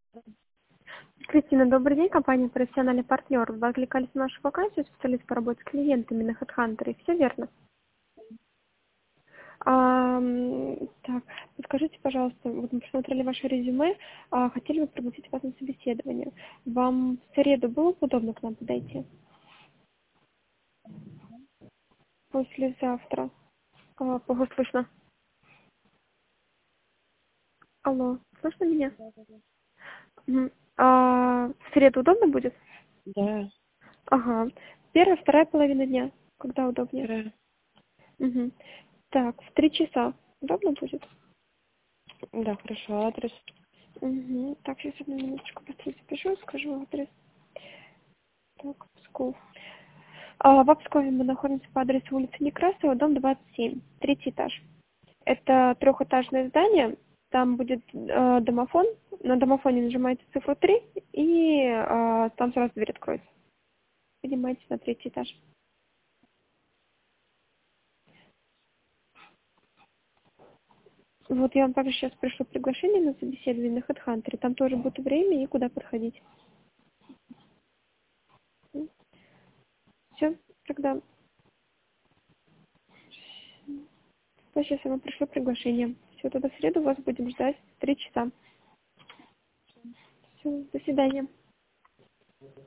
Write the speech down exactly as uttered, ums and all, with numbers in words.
Кристина, добрый день. Компания «Профессиональный партнер». Вы откликались на нашу вакансию специалист по работе с клиентами на HeadHunter. Все верно? Ам, так, подскажите, пожалуйста, вот мы посмотрели ваше резюме, а, хотели бы пригласить вас на собеседование. Вам в среду было бы удобно к нам подойти? Послезавтра. А, плохо слышно. Алло, слышно меня? Мгм. А, в среду удобно будет? Да, Ага. Первая, вторая половина дня. Когда удобнее? вторая. Мгм. Так, в три часа. Удобно будет? Да, хорошо, адрес. Угу. Так, сейчас одну минуточку быстро запишу, скажу адрес. Так, Псков. А, в Пскове мы находимся по адресу улицы Некрасова, дом двадцать семь, третий этаж. Это трехэтажное здание, там будет э, домофон, на домофоне нажимаете цифру три, и э, там сразу дверь откроется. Поднимаетесь на третий этаж. Вот я вам также сейчас пришлю приглашение на собеседование на HeadHunter, там тоже будет время и куда подходить. Все, тогда ну, сейчас я вам пришлю приглашение. Все, тогда в среду вас будем ждать в три часа. Все, до свидания.